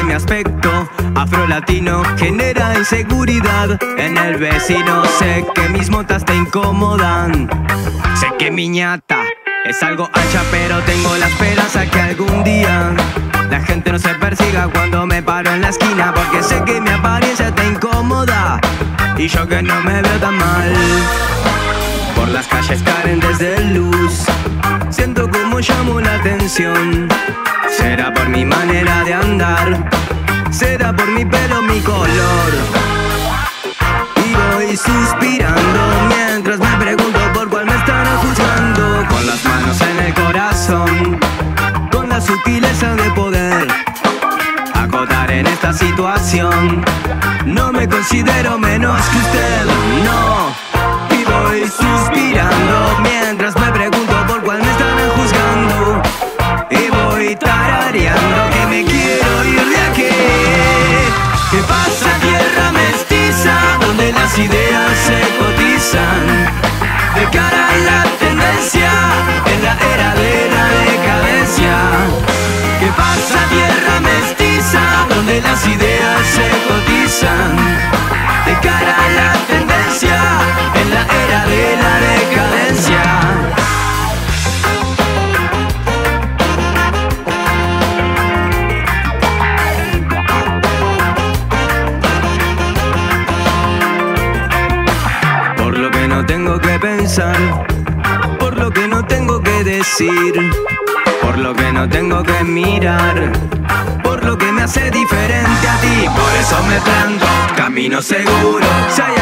mi aspecto afro-latino genera inseguridad en el vecino. Sé que mis motas te incomodan, sé que mi ñata es algo ancha, pero tengo la esperanza que algún día la gente no se persiga cuando me paro en la esquina, porque sé que mi apariencia te incomoda y yo que no me veo tan mal. Por las calles carentes de luz, siento como llamo la atención. Será por mi manera de andar, será por mi pelo, mi color. Y voy suspirando mientras me pregunto por cuál me estarán juzgando. Con las manos en el corazón, con la sutileza de poder acotar en esta situación. No me considero menos que usted, no. Y voy suspirando mientras me pregunto por cuál me estarán juzgando. Y voy tarareando que me quiero ir de aquí. ¿Qué pasa, tierra mestiza, donde las ideas se cotizan? De cara a la tendencia, en la era de la decadencia. ¿Qué pasa, tierra mestiza, donde las ideas se cotizan? De cara a la tendencia, en la era de la decadencia. Por lo que no tengo que pensar, por lo que no tengo que decir, por lo que no tengo que mirar, por lo que me hace diferente a ti. Por eso me planto, camino seguro. Si hay